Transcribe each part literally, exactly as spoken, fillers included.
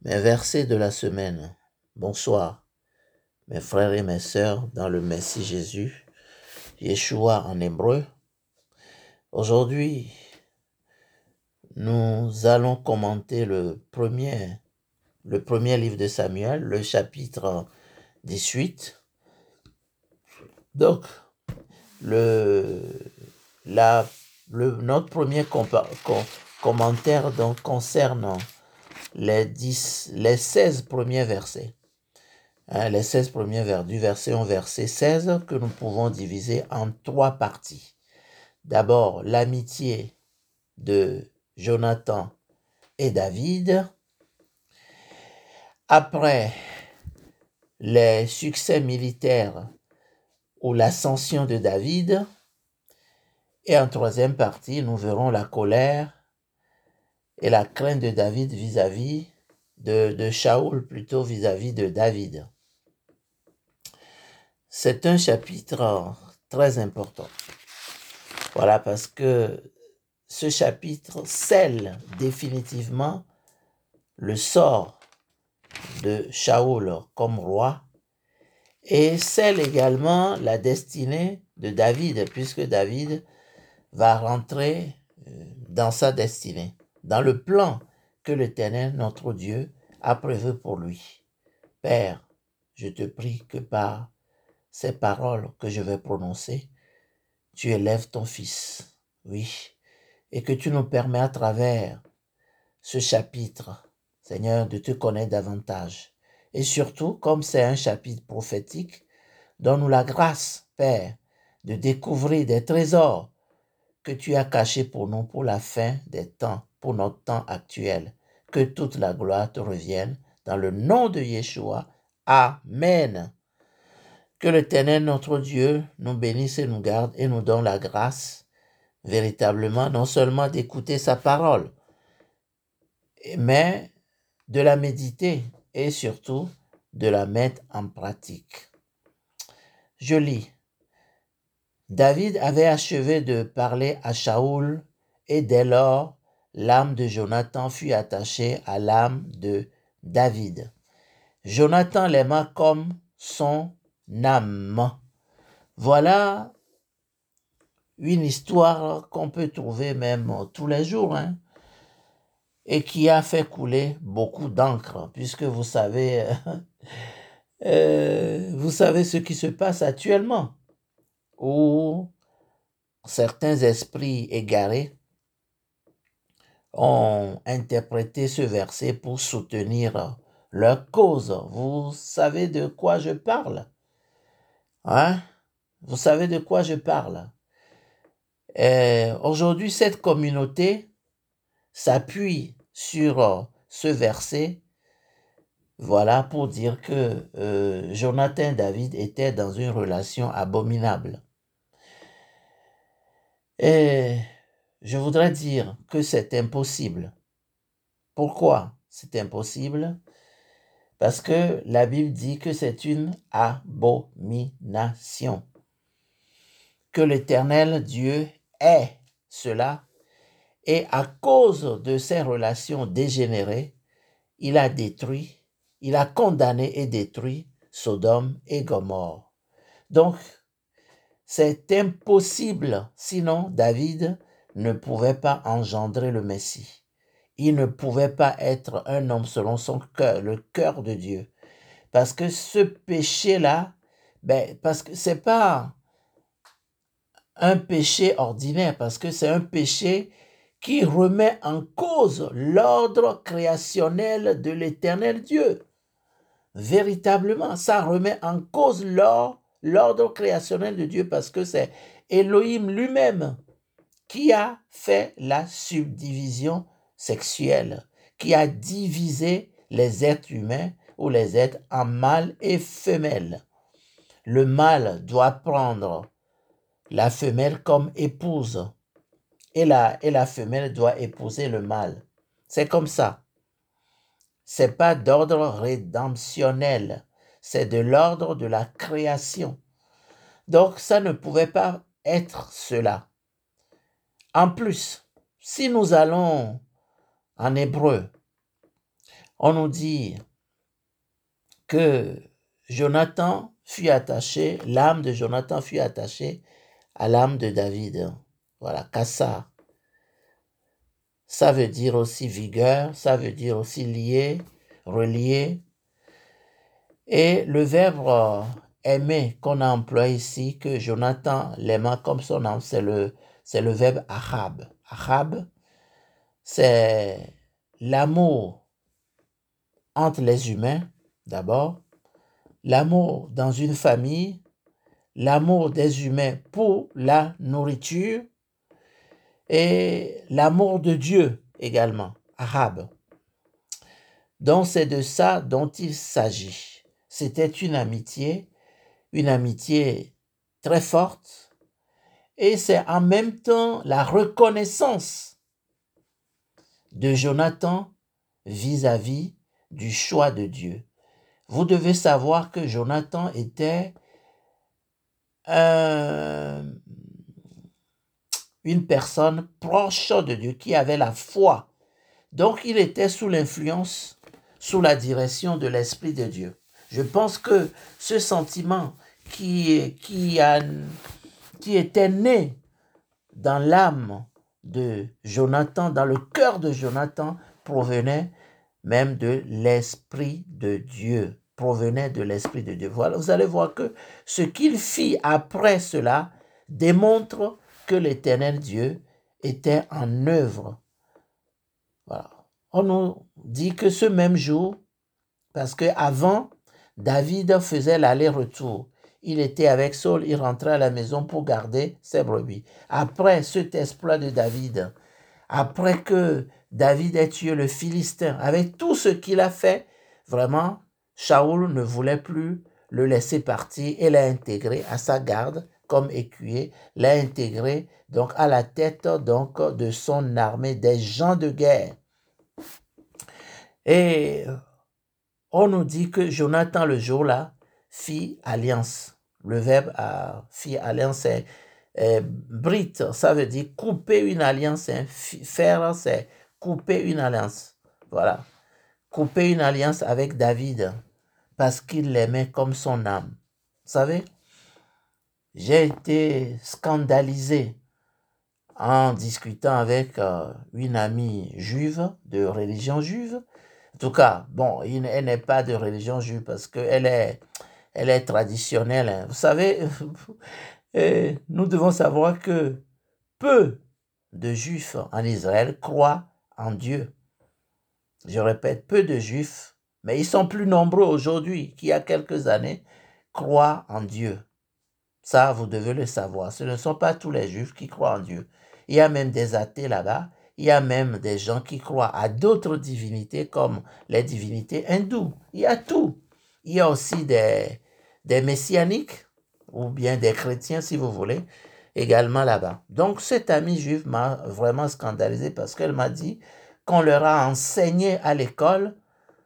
Mes versets de la semaine. Bonsoir, mes frères et mes sœurs dans le Messie Jésus, Yeshua en hébreu. Aujourd'hui, nous allons commenter le premier, le premier livre de Samuel, le chapitre dix-huit. Donc, le, la, le, notre premier compa, com, commentaire donc, concerne les, dix, les seize premiers versets. Hein, les seize premiers vers du verset un, verset seize, que nous pouvons diviser en trois parties. D'abord, l'amitié de Jonathan et David. Après, les succès militaires ou l'ascension de David. Et en troisième partie, nous verrons la colère et la crainte de David vis-à-vis de, de Shaoul, plutôt vis-à-vis de David. C'est un chapitre très important. Voilà, parce que ce chapitre scelle définitivement le sort de Shaoul comme roi et scelle également la destinée de David, puisque David va rentrer dans sa destinée, dans le plan que l'Éternel, notre Dieu, a prévu pour lui. Père, je te prie que par ces paroles que je vais prononcer, tu élèves ton fils, oui, et que tu nous permets à travers ce chapitre, Seigneur, de te connaître davantage. Et surtout, comme c'est un chapitre prophétique, donne-nous la grâce, Père, de découvrir des trésors que tu as cachés pour nous pour la fin des temps, pour notre temps actuel. Que toute la gloire te revienne dans le nom de Yeshua. Amen. Que l'Éternel, notre Dieu, nous bénisse et nous garde et nous donne la grâce, véritablement, non seulement d'écouter sa parole, mais de la méditer et surtout de la mettre en pratique. Je lis. David avait achevé de parler à Shaoul et dès lors, l'âme de Jonathan fut attachée à l'âme de David. Jonathan l'aima comme son âme. Voilà une histoire qu'on peut trouver même tous les jours, hein, et qui a fait couler beaucoup d'encre, puisque vous savez, euh, vous savez ce qui se passe actuellement, où certains esprits égarés ont interprété ce verset pour soutenir leur cause. Vous savez de quoi je parle? Hein? Vous savez de quoi je parle? Euh, aujourd'hui, cette communauté s'appuie sur ce verset, voilà, pour dire que euh, Jonathan et David étaient dans une relation abominable. Et je voudrais dire que c'est impossible. Pourquoi c'est impossible? Parce que la Bible dit que c'est une abomination. Que l'Éternel Dieu est cela. Et à cause de ces relations dégénérées, il a détruit, il a condamné et détruit Sodome et Gomorrhe. Donc, c'est impossible, sinon David ne pouvait pas engendrer le Messie. Il ne pouvait pas être un homme selon son cœur, le cœur de Dieu. Parce que ce péché-là, ben, parce que c'est pas un péché ordinaire, parce que c'est un péché qui remet en cause l'ordre créationnel de l'Éternel Dieu. Véritablement, ça remet en cause l'ordre créationnel de Dieu, parce que c'est Elohim lui-même qui a fait la subdivision sexuelle, qui a divisé les êtres humains ou les êtres en mâle et femelle. Le mâle doit prendre la femelle comme épouse et la, et la femelle doit épouser le mâle. C'est comme ça. C'est pas d'ordre rédemptionnel, c'est de l'ordre de la création. Donc ça ne pouvait pas être cela. En plus, si nous allons en hébreu, on nous dit que Jonathan fut attaché, l'âme de Jonathan fut attachée à l'âme de David. Voilà, Kassa. Ça veut dire aussi vigueur, ça veut dire aussi lié, relié. Et le verbe euh, aimer qu'on a employé ici, que Jonathan l'aima comme son âme, c'est le, c'est le verbe ahab. Ahab, c'est l'amour entre les humains, d'abord, l'amour dans une famille, l'amour des humains pour la nourriture et l'amour de Dieu également, ahab. Donc c'est de ça dont il s'agit. C'était une amitié, une amitié très forte, et c'est en même temps la reconnaissance de Jonathan vis-à-vis du choix de Dieu. Vous devez savoir que Jonathan était un, une personne proche de Dieu qui avait la foi. Donc il était sous l'influence, sous la direction de l'Esprit de Dieu. Je pense que ce sentiment qui, qui, a, qui était né dans l'âme de Jonathan, dans le cœur de Jonathan, provenait même de l'Esprit de Dieu. Provenait de l'Esprit de Dieu. Voilà, vous allez voir que ce qu'il fit après cela démontre que l'Éternel Dieu était en œuvre. Voilà. On nous dit que ce même jour, parce qu'avant, David faisait l'aller-retour. Il était avec Saul, il rentrait à la maison pour garder ses brebis. Après cet exploit de David, après que David ait tué le Philistin, avec tout ce qu'il a fait, vraiment, Shaoul ne voulait plus le laisser partir et l'a intégré à sa garde comme écuyer, l'a intégré donc à la tête donc de son armée, des gens de guerre. Et on nous dit que Jonathan, le jour-là, fit alliance. Le verbe à, fit alliance, c'est euh, brit, ça veut dire couper une alliance. Hein. Faire, c'est couper une alliance. Voilà. Couper une alliance avec David parce qu'il l'aimait comme son âme. Vous savez, j'ai été scandalisé en discutant avec euh, une amie juive, de religion juive. En tout cas, bon, elle n'est pas de religion juive parce qu'elle est, elle est traditionnelle. Hein. Vous savez, nous devons savoir que peu de juifs en Israël croient en Dieu. Je répète, peu de juifs, mais ils sont plus nombreux aujourd'hui qu'il y a quelques années, croient en Dieu. Ça, vous devez le savoir. Ce ne sont pas tous les juifs qui croient en Dieu. Il y a même des athées là-bas. Il y a même des gens qui croient à d'autres divinités comme les divinités hindoues. Il y a tout. Il y a aussi des, des messianiques ou bien des chrétiens, si vous voulez, également là-bas. Donc, cette amie juive m'a vraiment scandalisé parce qu'elle m'a dit qu'on leur a enseigné à l'école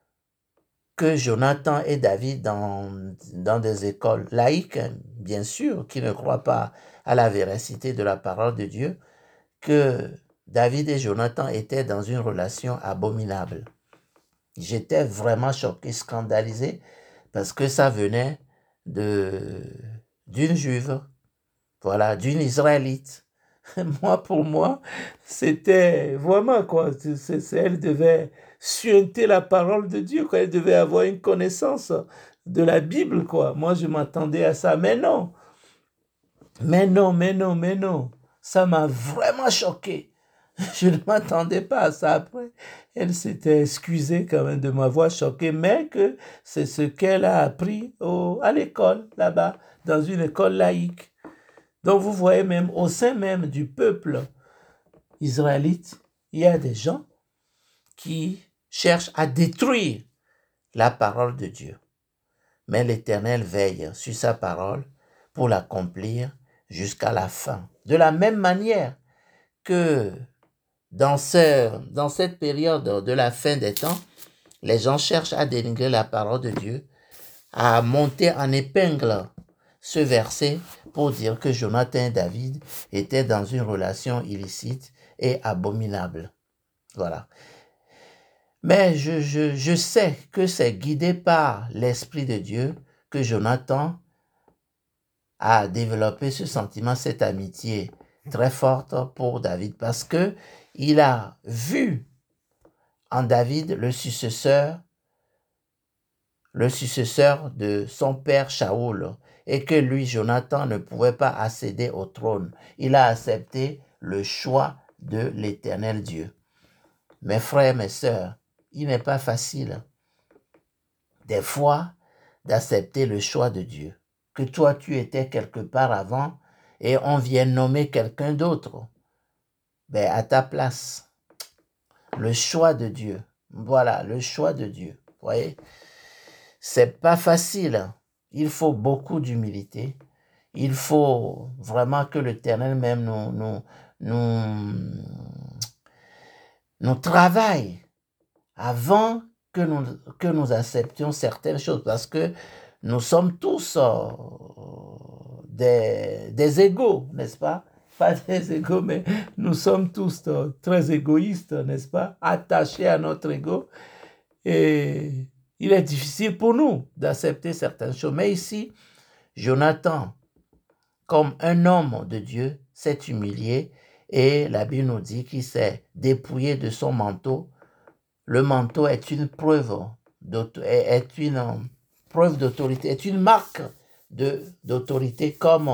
que Jonathan et David dans, dans des écoles laïques, bien sûr, qui ne croient pas à la véracité de la parole de Dieu, que David et Jonathan étaient dans une relation abominable. J'étais vraiment choqué, scandalisé, parce que ça venait de d'une juive, voilà, d'une israélite. Moi, pour moi, c'était vraiment quoi, c'est, c'est, elle devait suinter la parole de Dieu, quoi. Elle devait avoir une connaissance de la Bible, quoi. Moi, je m'attendais à ça, mais non. Mais non, mais non, mais non. Ça m'a vraiment choqué. Je ne m'attendais pas à ça. Après, elle s'était excusée quand même de m'avoir choqué, mais que c'est ce qu'elle a appris au, à l'école, là-bas, dans une école laïque. Donc, vous voyez même, au sein même du peuple israélite, il y a des gens qui cherchent à détruire la parole de Dieu. Mais l'Éternel veille sur sa parole pour l'accomplir jusqu'à la fin. De la même manière que dans, ce, dans cette période de la fin des temps, les gens cherchent à dénigrer la parole de Dieu, à monter en épingle ce verset pour dire que Jonathan et David étaient dans une relation illicite et abominable. Voilà. Mais je, je, je sais que c'est guidé par l'Esprit de Dieu que Jonathan a développé ce sentiment, cette amitié très forte pour David, parce que il a vu en David le successeur, le successeur de son père Shaoul, et que lui, Jonathan, ne pouvait pas accéder au trône. Il a accepté le choix de l'Éternel Dieu. Mes frères, mes sœurs, il n'est pas facile, des fois, d'accepter le choix de Dieu. Que toi, tu étais quelque part avant et on vient nommer quelqu'un d'autre. Ben, à ta place. Le choix de Dieu. Voilà, le choix de Dieu. Vous voyez? C'est pas facile. Il faut beaucoup d'humilité. Il faut vraiment que l'Éternel même nous, nous, nous, nous travaille avant que nous, que nous acceptions certaines choses. Parce que nous sommes tous euh, des, des égaux, n'est-ce pas? Pas des égaux, mais nous sommes tous euh, très égoïstes, n'est-ce pas? Attachés à notre ego. Et il est difficile pour nous d'accepter certaines choses. Mais ici, Jonathan, comme un homme de Dieu, s'est humilié et la Bible nous dit qu'il s'est dépouillé de son manteau. Le manteau est une preuve, est une preuve d'autorité, est une marque de, d'autorité, comme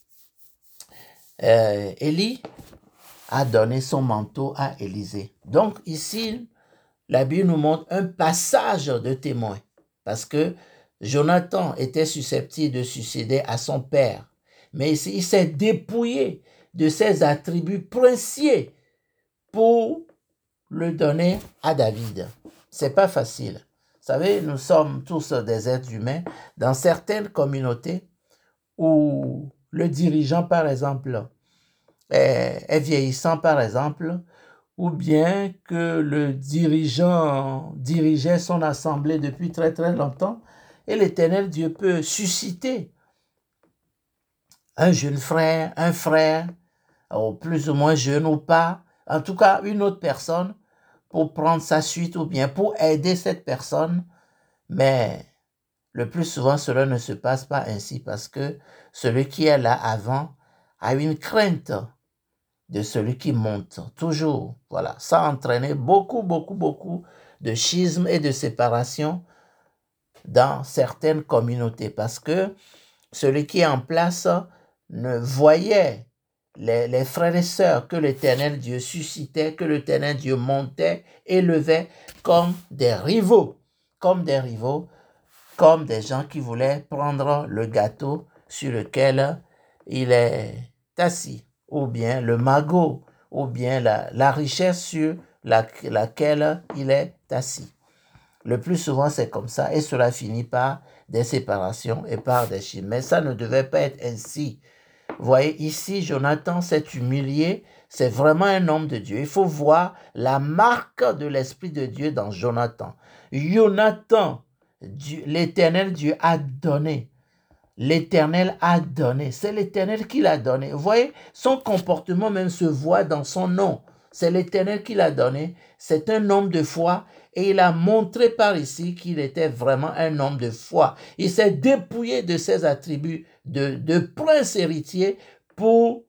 euh, Élie a donné son manteau à Élisée. Donc ici, la Bible nous montre un passage de témoin, parce que Jonathan était susceptible de succéder à son père, mais ici, il s'est dépouillé de ses attributs princiers pour le donner à David. C'est pas facile. Vous savez, nous sommes tous des êtres humains. Dans certaines communautés où le dirigeant, par exemple, est, est vieillissant, par exemple, ou bien que le dirigeant dirigeait son assemblée depuis très très longtemps, et l'Éternel Dieu peut susciter un jeune frère, un frère, ou plus ou moins jeune ou pas, en tout cas une autre personne, pour prendre sa suite ou bien pour aider cette personne, mais le plus souvent cela ne se passe pas ainsi parce que celui qui est là avant a une crainte de celui qui monte, toujours. Voilà, ça a entraîné beaucoup, beaucoup, beaucoup de schismes et de séparation dans certaines communautés parce que celui qui est en place ne voyait les, les frères et sœurs que l'Éternel Dieu suscitait, que l'Éternel Dieu montait, élevait comme des rivaux, comme des rivaux, comme des gens qui voulaient prendre le gâteau sur lequel il est assis, ou bien le magot, ou bien la, la richesse sur la, laquelle il est assis. Le plus souvent, c'est comme ça, et cela finit par des séparations et par des schismes. Mais ça ne devait pas être ainsi. Vous voyez, ici, Jonathan s'est humilié. C'est vraiment un homme de Dieu. Il faut voir la marque de l'Esprit de Dieu dans Jonathan. Jonathan, l'Éternel Dieu a donné. L'Éternel a donné. C'est l'Éternel qui l'a donné. Vous voyez, son comportement même se voit dans son nom. C'est l'Éternel qui l'a donné. C'est un homme de foi et il a montré par ici qu'il était vraiment un homme de foi. Il s'est dépouillé de ses attributs de, de prince héritier pour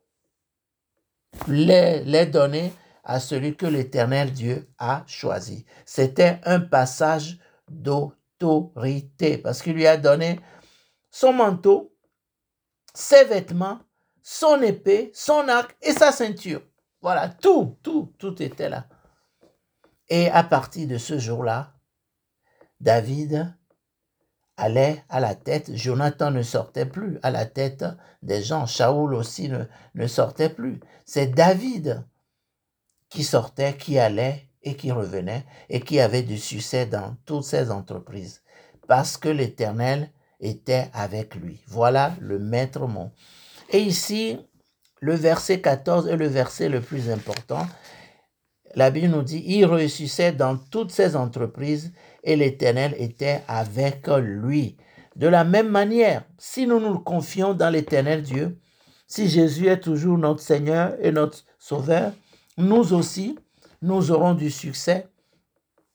les, les donner à celui que l'Éternel Dieu a choisi. C'était un passage d'autorité parce qu'il lui a donné son manteau, ses vêtements, son épée, son arc et sa ceinture. Voilà, tout, tout, tout était là. Et à partir de ce jour-là, David allait à la tête, Jonathan ne sortait plus à la tête des gens, Shaoul aussi ne, ne sortait plus. C'est David qui sortait, qui allait et qui revenait et qui avait du succès dans toutes ses entreprises parce que l'Éternel était avec lui. Voilà le maître mot. Et ici, le verset quatorze est le verset le plus important. La Bible nous dit, il réussissait dans toutes ses entreprises et l'Éternel était avec lui. De la même manière, si nous nous confions dans l'Éternel Dieu, si Jésus est toujours notre Seigneur et notre Sauveur, nous aussi, nous aurons du succès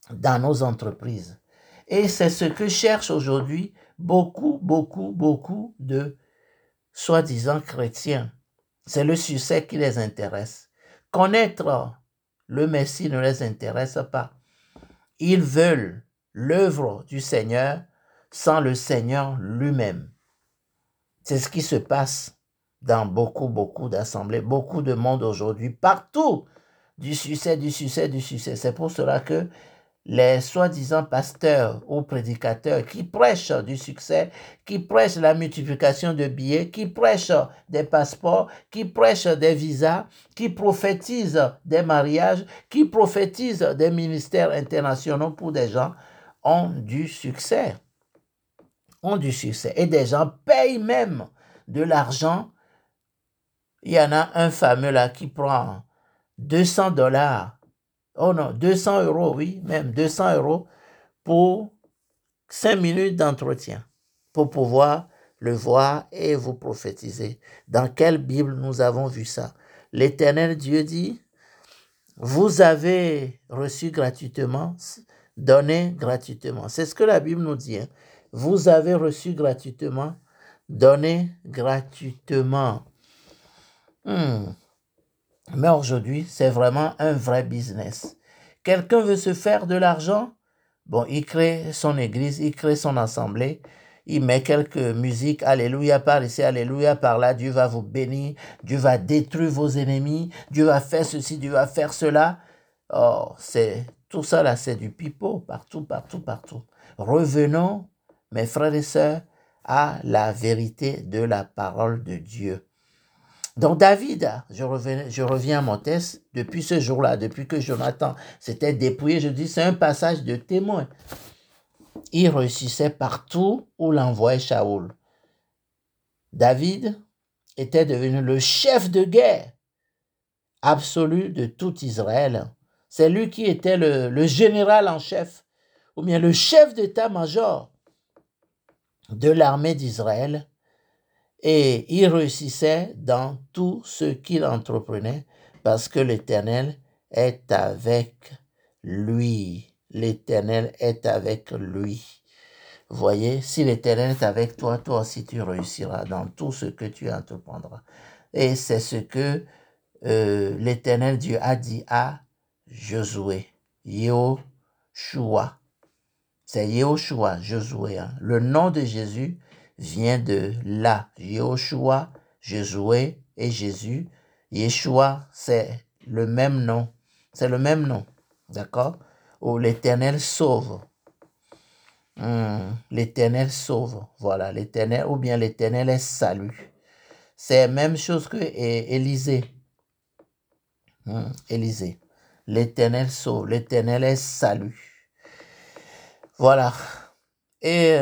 dans nos entreprises. Et c'est ce que cherchent aujourd'hui beaucoup, beaucoup, beaucoup de soi-disant chrétiens. C'est le succès qui les intéresse. Connaître le Messie ne les intéresse pas. Ils veulent l'œuvre du Seigneur sans le Seigneur lui-même. C'est ce qui se passe dans beaucoup, beaucoup d'assemblées, beaucoup de monde aujourd'hui, partout. Du succès, du succès, du succès. C'est pour cela que les soi-disant pasteurs ou prédicateurs qui prêchent du succès, qui prêchent la multiplication de billets, qui prêchent des passeports, qui prêchent des visas, qui prophétisent des mariages, qui prophétisent des ministères internationaux pour des gens, ont du succès. Ont du succès. Et des gens payent même de l'argent. Il y en a un fameux là qui prend deux cents dollars. Oh non, deux cents euros, oui, même deux cents euros pour cinq minutes d'entretien pour pouvoir le voir et vous prophétiser. Dans quelle Bible nous avons vu ça? L'Éternel Dieu dit, vous avez reçu gratuitement, donnez gratuitement. C'est ce que la Bible nous dit. Hein. Vous avez reçu gratuitement, donnez gratuitement. Hmm. Mais aujourd'hui, c'est vraiment un vrai business. Quelqu'un veut se faire de l'argent? Bon, il crée son église, il crée son assemblée, il met quelques musiques, alléluia par ici, alléluia par là, Dieu va vous bénir, Dieu va détruire vos ennemis, Dieu va faire ceci, Dieu va faire cela. Oh, c'est, tout ça là, c'est du pipeau, partout, partout, partout. Revenons, mes frères et sœurs, à la vérité de la parole de Dieu. Donc David, je reviens, je reviens à mon texte, depuis ce jour-là, depuis que Jonathan s'était dépouillé, je dis c'est un passage de témoin. Il réussissait partout où l'envoyait Shaoul. David était devenu le chef de guerre absolu de tout Israël. C'est lui qui était le, le général en chef, ou bien le chef d'état-major de l'armée d'Israël. Et il réussissait dans tout ce qu'il entreprenait parce que l'Éternel est avec lui. L'Éternel est avec lui. Vous voyez, si l'Éternel est avec toi, toi aussi tu réussiras dans tout ce que tu entreprendras. Et c'est ce que euh, l'Éternel Dieu a dit à Josué, Yehoshua. C'est Yehoshua, Josué. Hein. Le nom de Jésus vient de là. Yehoshua, Josué et Jésus. Yeshua, c'est le même nom. C'est le même nom. D'accord? Où l'Éternel sauve. Hum, L'Éternel sauve. Voilà, l'Éternel, ou bien l'Éternel est salut. C'est la même chose que Élisée. Hum, Élisée. L'Éternel sauve. L'Éternel est salut. Voilà. Et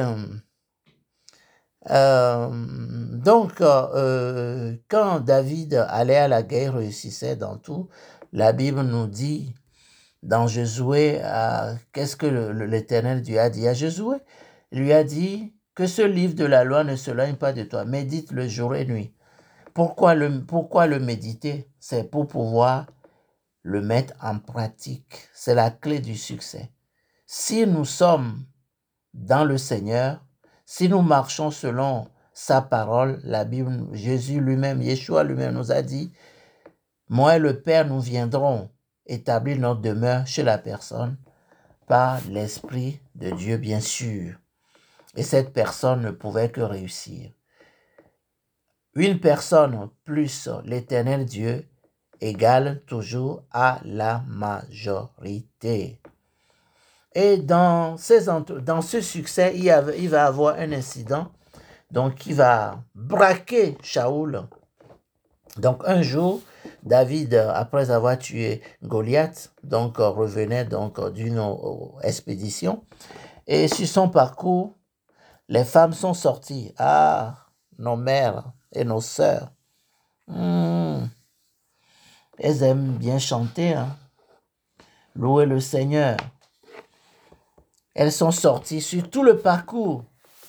euh, donc, euh, quand David allait à la guerre, réussissait dans tout, la Bible nous dit, dans Josué, euh, qu'est-ce que l'Éternel Dieu a dit à Josué? Il lui a dit que ce livre de la loi ne s'éloigne pas de toi, médite le jour et nuit. Pourquoi le, pourquoi le méditer? C'est pour pouvoir le mettre en pratique. C'est la clé du succès. Si nous sommes dans le Seigneur, si nous marchons selon sa parole, la Bible, Jésus lui-même, Yeshua lui-même nous a dit, moi et le Père, nous viendrons établir notre demeure chez la personne par l'Esprit de Dieu, bien sûr. Et cette personne ne pouvait que réussir. Une personne plus l'Éternel Dieu égale toujours à la majorité. Et dans, ces, dans ce succès, il, y a, il va avoir un incident, donc il va braquer Shaoul. Donc un jour, David, après avoir tué Goliath, donc revenait donc d'une expédition. Et sur son parcours, les femmes sont sorties. Ah, nos mères et nos sœurs, hmm, elles aiment bien chanter, hein? Louer le Seigneur. Elles sont sorties sur tout le parcours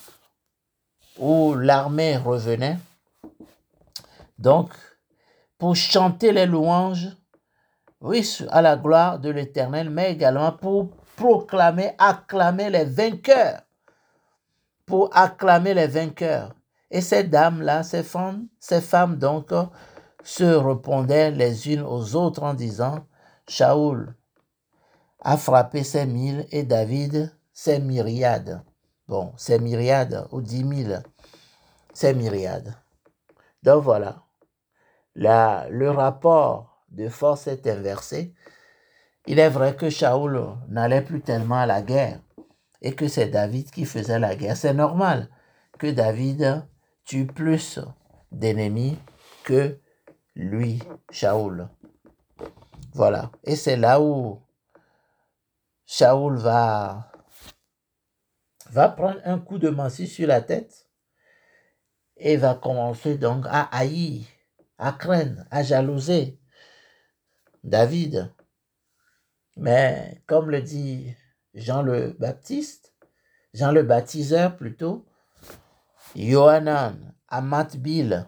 où l'armée revenait. Donc, pour chanter les louanges, oui, à la gloire de l'Éternel, mais également pour proclamer, acclamer les vainqueurs. Pour acclamer les vainqueurs. Et ces dames-là, ces femmes, ces femmes donc, se répondaient les unes aux autres en disant, Shaoul a frappé ses mille et David ses myriades. Bon, ses myriades ou dix mille, ses myriades. Donc voilà, la, le rapport de force est inversé. Il est vrai que Shaoul n'allait plus tellement à la guerre et que c'est David qui faisait la guerre. C'est normal que David tue plus d'ennemis que lui, Shaoul. Voilà. Et c'est là où Shaoul va, va prendre un coup de massue sur la tête et va commencer donc à haïr, à craindre, à jalouser David. Mais comme le dit Jean le Baptiste, Jean le Baptiseur plutôt, Yohanan, Amatbil,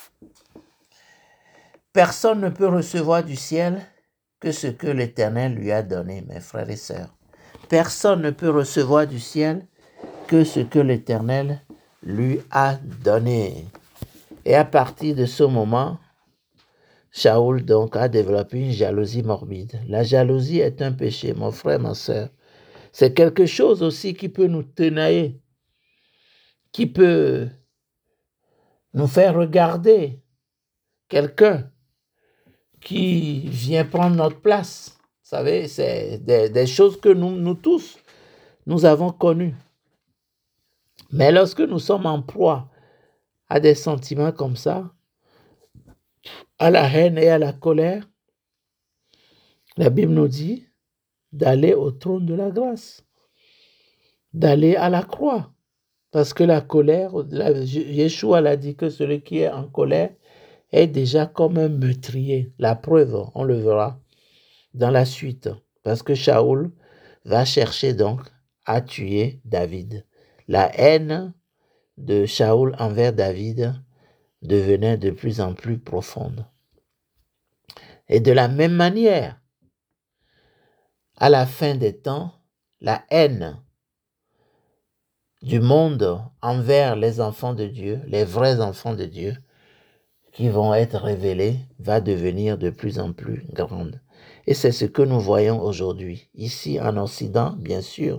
personne ne peut recevoir du ciel que ce que l'Éternel lui a donné, mes frères et sœurs. Personne ne peut recevoir du ciel que ce que l'Éternel lui a donné. Et à partir de ce moment, Shaoul donc a développé une jalousie morbide. La jalousie est un péché, mon frère, ma sœur. C'est quelque chose aussi qui peut nous tenailler, qui peut nous faire regarder quelqu'un qui vient prendre notre place. Vous savez, c'est des, des choses que nous, nous tous, nous avons connues. Mais lorsque nous sommes en proie à des sentiments comme ça, à la haine et à la colère, la Bible nous dit d'aller au trône de la grâce, d'aller à la croix. Parce que la colère, Yeshua l'a dit que celui qui est en colère est déjà comme un meurtrier. La preuve, on le verra dans la suite. Parce que Shaoul va chercher donc à tuer David. La haine de Shaoul envers David devenait de plus en plus profonde. Et de la même manière, à la fin des temps, la haine du monde envers les enfants de Dieu, les vrais enfants de Dieu, qui vont être révélés, va devenir de plus en plus grande. Et c'est ce que nous voyons aujourd'hui. Ici en Occident, bien sûr,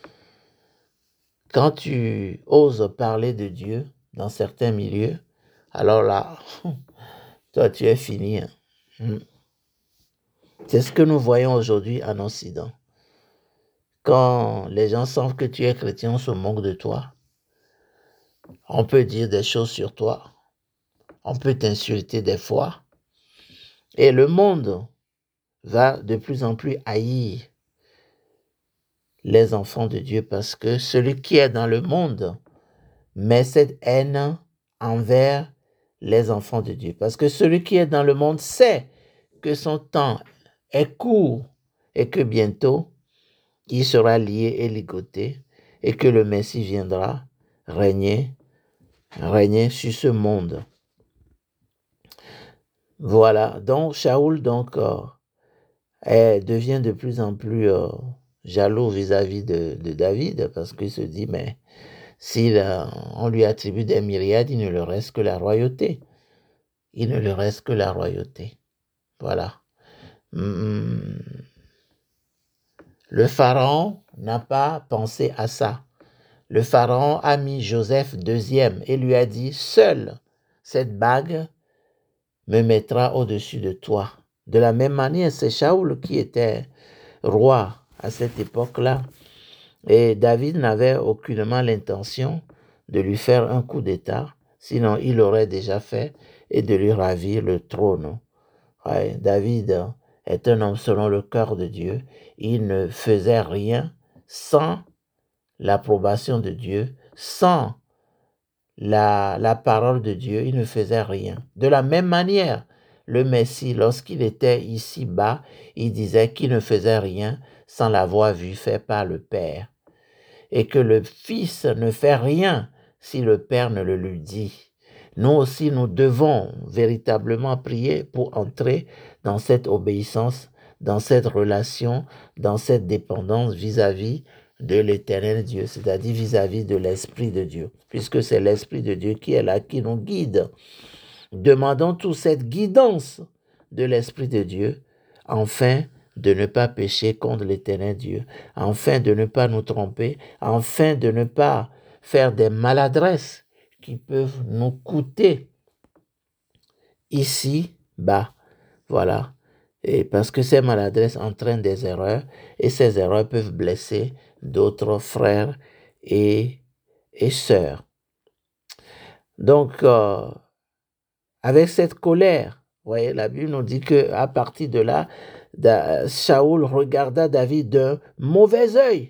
quand tu oses parler de Dieu dans certains milieux, alors là, toi tu es fini. Hein. C'est ce que nous voyons aujourd'hui en Occident. Quand les gens savent que tu es chrétien, on se moque de toi. On peut dire des choses sur toi. On peut t'insulter des fois. Et le monde va de plus en plus haïr les enfants de Dieu parce que celui qui est dans le monde met cette haine envers les enfants de Dieu. Parce que celui qui est dans le monde sait que son temps est court et que bientôt il sera lié et ligoté et que le Messie viendra régner, régner sur ce monde. Voilà, donc Shaoul donc, euh, est, devient de plus en plus euh, jaloux vis-à-vis de, de David parce qu'il se dit, mais si on lui attribue des myriades, il ne lui reste que la royauté. Il ne lui reste que la royauté. Voilà. Hum, le pharaon n'a pas pensé à ça. Le pharaon a mis Joseph deuxième et lui a dit, seule cette bague me mettra au-dessus de toi. De la même manière, c'est Shaoul qui était roi à cette époque-là. Et David n'avait aucunement l'intention de lui faire un coup d'État, sinon il l'aurait déjà fait, et de lui ravir le trône. Ouais, David est un homme selon le cœur de Dieu. Il ne faisait rien sans l'approbation de Dieu, sans la, la parole de Dieu, il ne faisait rien. De la même manière, le Messie, lorsqu'il était ici-bas, il disait qu'il ne faisait rien sans l'avoir vu fait par le Père. Et que le Fils ne fait rien si le Père ne le lui dit. Nous aussi, nous devons véritablement prier pour entrer dans cette obéissance, dans cette relation, dans cette dépendance vis-à-vis de l'Éternel Dieu, c'est-à-dire vis-à-vis de l'Esprit de Dieu, puisque c'est l'Esprit de Dieu qui est là, qui nous guide. Demandons toute cette guidance de l'Esprit de Dieu, afin de ne pas pécher contre l'Éternel Dieu, afin de ne pas nous tromper, afin de ne pas faire des maladresses qui peuvent nous coûter ici, bas. Voilà. Et parce que ces maladresses entraînent des erreurs, et ces erreurs peuvent blesser d'autres frères et, et sœurs. Donc, euh, avec cette colère, vous voyez, la Bible nous dit qu'à partir de là, da, Saoul regarda David d'un mauvais œil.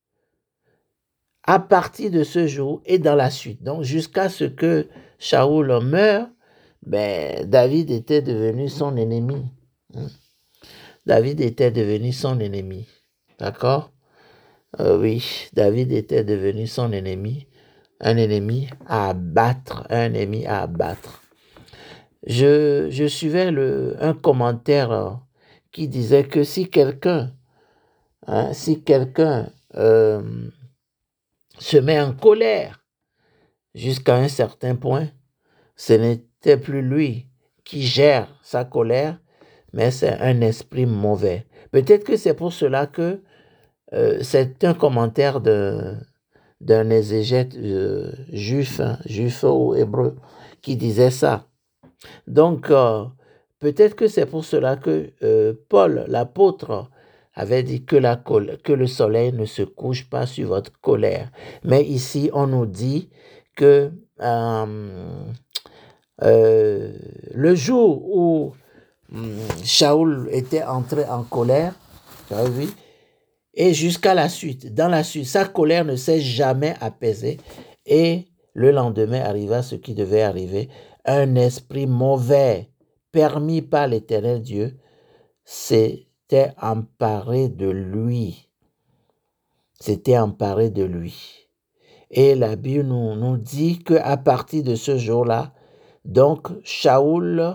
À partir de ce jour et dans la suite, donc jusqu'à ce que Saoul meure, ben, David était devenu son ennemi. David était devenu son ennemi. D'accord? euh, Oui, David était devenu son ennemi. Un ennemi à abattre. Un ennemi à abattre. Je, je suivais le, un commentaire qui disait que si quelqu'un, hein, si quelqu'un euh, se met en colère jusqu'à un certain point, ce n'était plus lui qui gère sa colère, mais c'est un esprit mauvais. Peut-être que c'est pour cela que euh, c'est un commentaire de, d'un exégète euh, juif, hein, juif ou hébreu, qui disait ça. Donc, euh, peut-être que c'est pour cela que euh, Paul, l'apôtre, avait dit que, la col- que le soleil ne se couche pas sur votre colère. Mais ici, on nous dit que euh, euh, le jour où hum, Shaoul était entré en colère, tu as vu, et jusqu'à la suite, dans la suite, sa colère ne s'est jamais apaisée. Et le lendemain arriva ce qui devait arriver. Un esprit mauvais, permis par l'Éternel Dieu, s'était emparé de lui. S'était emparé de lui. Et la Bible nous, nous dit qu'à partir de ce jour-là, donc Shaoul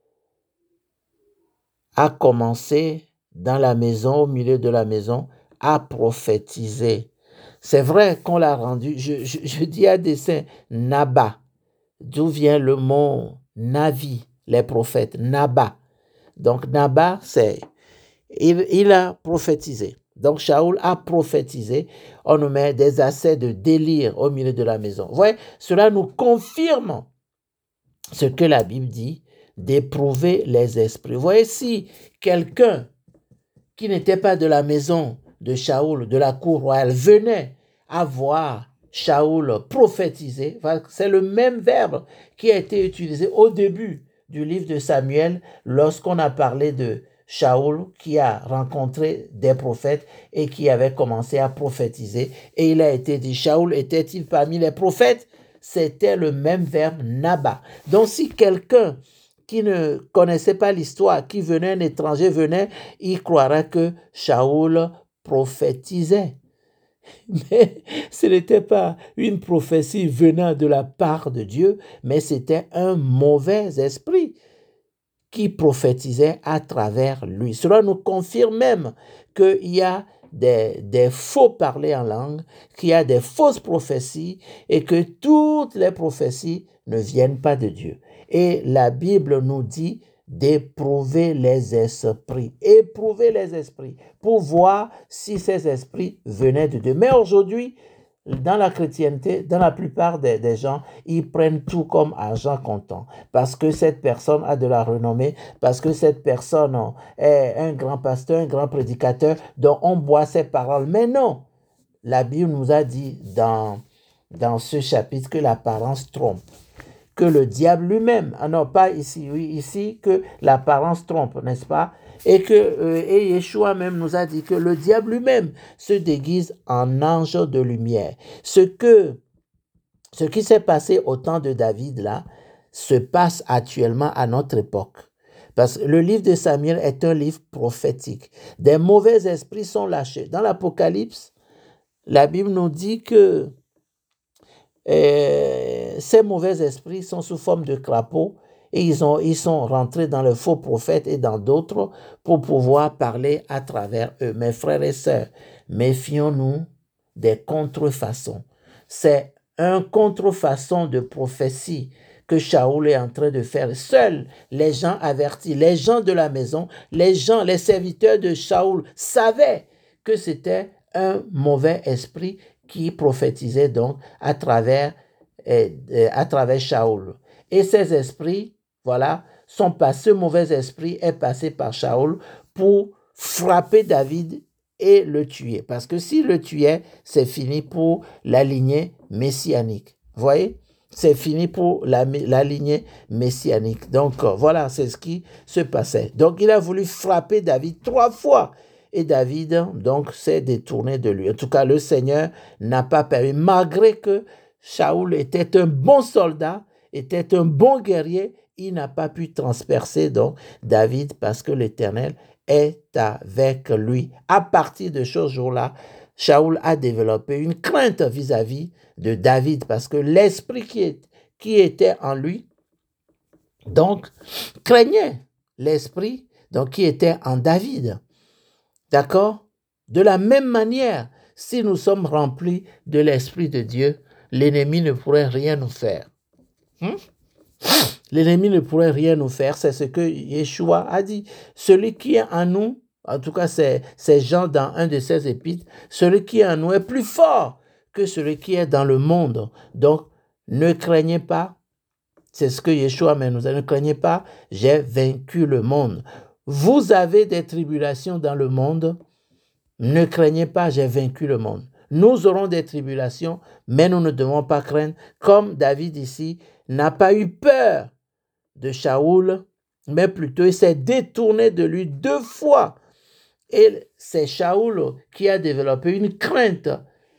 a commencé dans la maison, au milieu de la maison, à prophétiser. C'est vrai qu'on l'a rendu, je, je, je dis à dessein, Naba, d'où vient le mot Navi, les prophètes, Naba. Donc Naba, c'est, il, il a prophétisé. Donc Shaoul a prophétisé, on nous met des accès de délire au milieu de la maison. Vous voyez, cela nous confirme ce que la Bible dit, d'éprouver les esprits. Vous voyez, si quelqu'un qui n'était pas de la maison de Shaoul, de la cour royale, venait à voir Shaoul prophétiser, c'est le même verbe qui a été utilisé au début du livre de Samuel lorsqu'on a parlé de Shaoul qui a rencontré des prophètes et qui avait commencé à prophétiser. Et il a été dit, Shaoul était-il parmi les prophètes? C'était le même verbe Naba. Donc si quelqu'un qui ne connaissait pas l'histoire, qui venait, un étranger venait, il croira que Shaoul prophétisait. Mais ce n'était pas une prophétie venant de la part de Dieu, mais c'était un mauvais esprit qui prophétisait à travers lui. Cela nous confirme même qu'il y a des, des faux parlers en langue, qu'il y a des fausses prophéties et que toutes les prophéties ne viennent pas de Dieu. Et la Bible nous dit d'éprouver les esprits, éprouver les esprits pour voir si ces esprits venaient de Dieu. Mais aujourd'hui, dans la chrétienté, dans la plupart des, des gens, ils prennent tout comme argent comptant. Parce que cette personne a de la renommée, parce que cette personne est un grand pasteur, un grand prédicateur, dont on boit ses paroles. Mais non, la Bible nous a dit dans, dans ce chapitre que l'apparence trompe. Que le diable lui-même, ah non, pas ici, oui, ici, que l'apparence trompe, n'est-ce pas? Et que euh, et Yeshua même nous a dit que le diable lui-même se déguise en ange de lumière. Ce que, ce qui s'est passé au temps de David là, se passe actuellement à notre époque. Parce que le livre de Samuel est un livre prophétique. Des mauvais esprits sont lâchés. Dans l'Apocalypse, la Bible nous dit que Et ces mauvais esprits sont sous forme de crapauds Et ils, ont, ils sont rentrés dans le faux prophète et dans d'autres pour pouvoir parler à travers eux. Mes frères et sœurs, méfions-nous des contrefaçons. C'est un contrefaçon de prophétie que Shaoul est en train de faire. Seuls les gens avertis, les gens de la maison, les gens, les serviteurs de Shaoul savaient que c'était un mauvais esprit qui prophétisait donc à travers, euh, euh, à travers Shaoul. Et ces esprits, voilà, sont passés, ce mauvais esprit est passé par Shaoul pour frapper David et le tuer. Parce que s'il le tuait, c'est fini pour la lignée messianique. Vous voyez? C'est fini pour la, la lignée messianique. Donc, euh, voilà, c'est ce qui se passait. Donc, il a voulu frapper David trois fois. Et David, donc, s'est détourné de lui. En tout cas, le Seigneur n'a pas permis, malgré que Shaoul était un bon soldat, était un bon guerrier, il n'a pas pu transpercer donc David parce que l'Éternel est avec lui. À partir de ce jour-là, Shaoul a développé une crainte vis-à-vis de David parce que l'esprit qui, est, qui était en lui, donc, craignait l'esprit donc, qui était en David. D'accord? De la même manière, si nous sommes remplis de l'Esprit de Dieu, l'ennemi ne pourrait rien nous faire. Hmm? L'ennemi ne pourrait rien nous faire, c'est ce que Yeshua a dit. Celui qui est en nous, en tout cas c'est, c'est Jean dans un de ses épîtres, celui qui est en nous est plus fort que celui qui est dans le monde. Donc, ne craignez pas, c'est ce que Yeshua nous a dit, ne craignez pas, j'ai vaincu le monde. Vous avez des tribulations dans le monde, ne craignez pas, j'ai vaincu le monde. Nous aurons des tribulations, mais nous ne devons pas craindre, comme David ici n'a pas eu peur de Shaoul, mais plutôt il s'est détourné de lui deux fois. Et c'est Shaoul qui a développé une crainte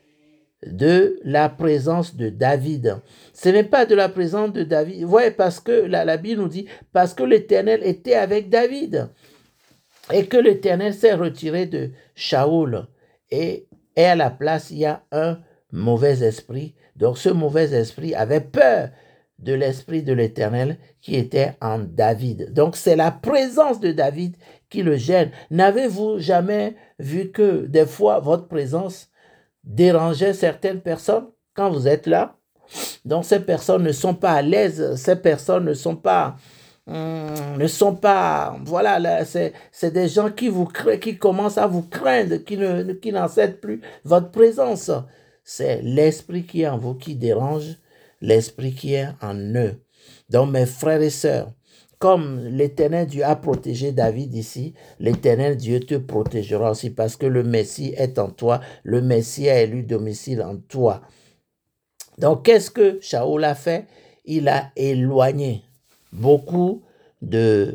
de la présence de David. Ce n'est pas de la présence de David. Vous voyez, parce que la, la Bible nous dit, parce que l'Éternel était avec David et que l'Éternel s'est retiré de Shaoul. Et, et à la place, il y a un mauvais esprit. Donc ce mauvais esprit avait peur de l'esprit de l'Éternel qui était en David. Donc c'est la présence de David qui le gêne. N'avez-vous jamais vu que des fois votre présence dérangeait certaines personnes quand vous êtes là? Donc ces personnes ne sont pas à l'aise, ces personnes ne sont pas, hum, ne sont pas, voilà, là, c'est, c'est des gens qui vous créent, qui commencent à vous craindre, qui ne, qui n'acceptent plus votre présence. C'est l'esprit qui est en vous qui dérange, l'esprit qui est en eux. Donc mes frères et sœurs, comme l'Éternel Dieu a protégé David ici, l'Éternel Dieu te protégera aussi parce que le Messie est en toi, le Messie a élu domicile en toi. Donc, qu'est-ce que Shaoul a fait? Il a éloigné beaucoup de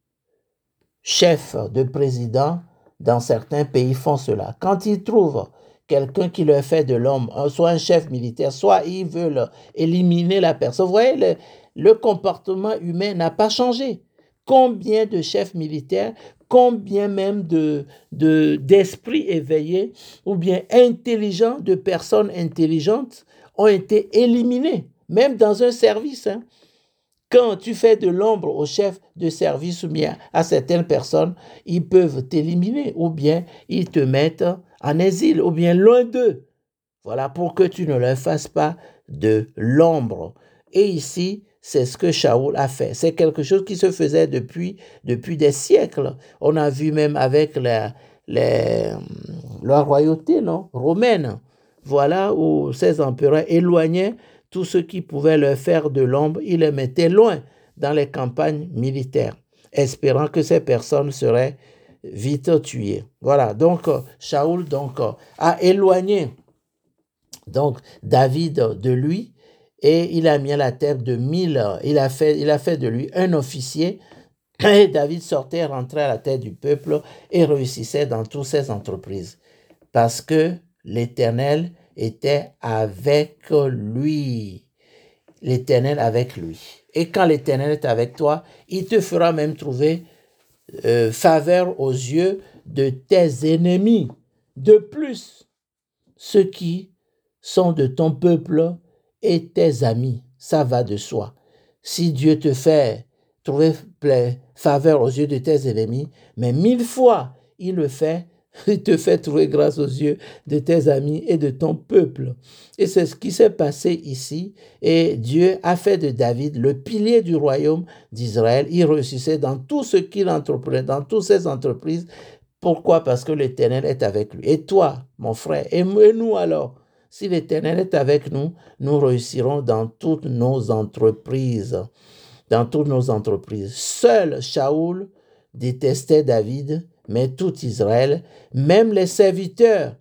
chefs, de présidents dans certains pays font cela. Quand ils trouvent quelqu'un qui leur fait de l'ombre, soit un chef militaire, soit ils veulent éliminer la personne. Vous voyez, le, le comportement humain n'a pas changé. Combien de chefs militaires, combien même de, de, d'esprits éveillés ou bien intelligents, de personnes intelligentes ont été éliminés, même dans un service. Hein. Quand tu fais de l'ombre au chef de service ou bien à certaines personnes, ils peuvent t'éliminer ou bien ils te mettent en exil ou bien loin d'eux. Voilà, pour que tu ne leur fasses pas de l'ombre. Et ici, c'est ce que Shaoul a fait. C'est quelque chose qui se faisait depuis, depuis des siècles. On a vu même avec la, la, la royauté non, romaine. Voilà où ces empereurs éloignaient tous ceux qui pouvaient leur faire de l'ombre, ils les mettaient loin dans les campagnes militaires, espérant que ces personnes seraient vite tuées. Voilà, donc Shaoul donc, a éloigné donc, David de lui et il a mis à la tête de mille, il a fait, il a fait de lui un officier. Et David sortait, rentrait à la tête du peuple et réussissait dans toutes ses entreprises parce que l'Éternel était avec lui. L'Éternel avec lui. Et quand l'Éternel est avec toi, il te fera même trouver euh, faveur aux yeux de tes ennemis. De plus, ceux qui sont de ton peuple et tes amis, ça va de soi. Si Dieu te fait trouver faveur aux yeux de tes ennemis, mais mille fois, il le fait, il te fait trouver grâce aux yeux de tes amis et de ton peuple. Et c'est ce qui s'est passé ici. Et Dieu a fait de David le pilier du royaume d'Israël. Il réussissait dans tout ce qu'il entreprenait, dans toutes ses entreprises. Pourquoi? Parce que l'Éternel est avec lui. Et toi, mon frère, et nous alors, si l'Éternel est avec nous, nous réussirons dans toutes nos entreprises. Dans toutes nos entreprises. Seul Shaoul détestait David, mais tout Israël, même les serviteurs,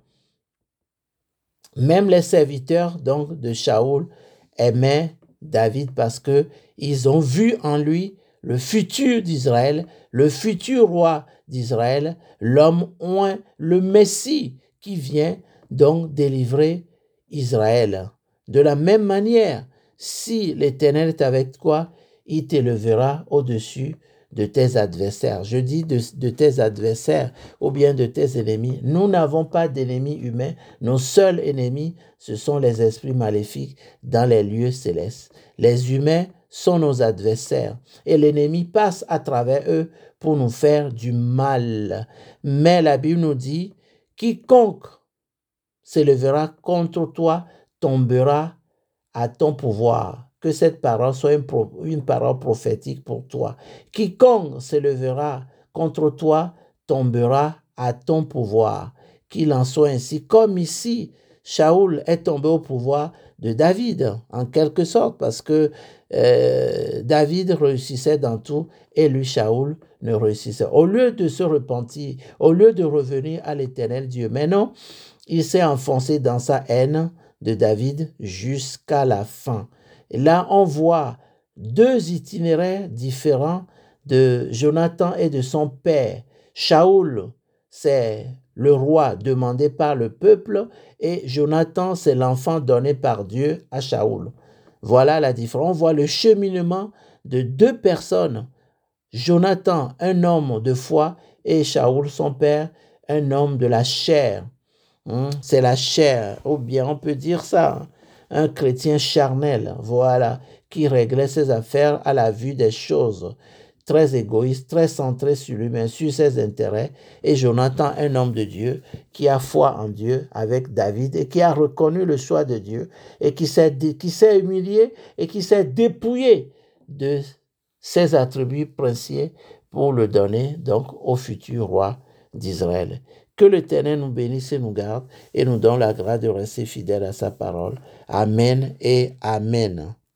même les serviteurs donc de Shaoul aimaient David parce que ils ont vu en lui le futur d'Israël, le futur roi d'Israël, l'homme oint, le Messie qui vient donc délivrer Israël. De la même manière, si l'Éternel est avec toi, il t'élèvera au-dessus de tes adversaires. Je dis de, de tes adversaires ou bien de tes ennemis. Nous n'avons pas d'ennemis humains. Nos seuls ennemis, ce sont les esprits maléfiques dans les lieux célestes. Les humains sont nos adversaires et l'ennemi passe à travers eux pour nous faire du mal. Mais la Bible nous dit, quiconque s'élèvera contre toi tombera à ton pouvoir. Que cette parole soit une, pro, une parole prophétique pour toi. Quiconque s'élèvera contre toi tombera à ton pouvoir. Qu'il en soit ainsi. Comme ici, Shaoul est tombé au pouvoir de David, en quelque sorte, parce que euh, David réussissait dans tout et lui, Shaoul, ne réussissait. Au lieu de se repentir, au lieu de revenir à l'Éternel Dieu, mais non, il s'est enfoncé dans sa haine de David jusqu'à la fin. Et là, on voit deux itinéraires différents de Jonathan et de son père. Shaoul, c'est le roi demandé par le peuple et Jonathan, c'est l'enfant donné par Dieu à Shaoul. Voilà la différence. On voit le cheminement de deux personnes. Jonathan, un homme de foi, et Shaoul, son père, un homme de la chair. C'est la chair, ou bien on peut dire ça, un chrétien charnel, voilà, qui réglait ses affaires à la vue des choses, très égoïste, très centré sur lui-même, sur ses intérêts. Et Jonathan, un homme de Dieu, qui a foi en Dieu avec David et qui a reconnu le choix de Dieu et qui s'est, qui s'est humilié et qui s'est dépouillé de ses attributs princiers pour le donner donc au futur roi d'Israël. Que l'Éternel nous bénisse et nous garde et nous donne la grâce de rester fidèles à sa parole. Amen et Amen.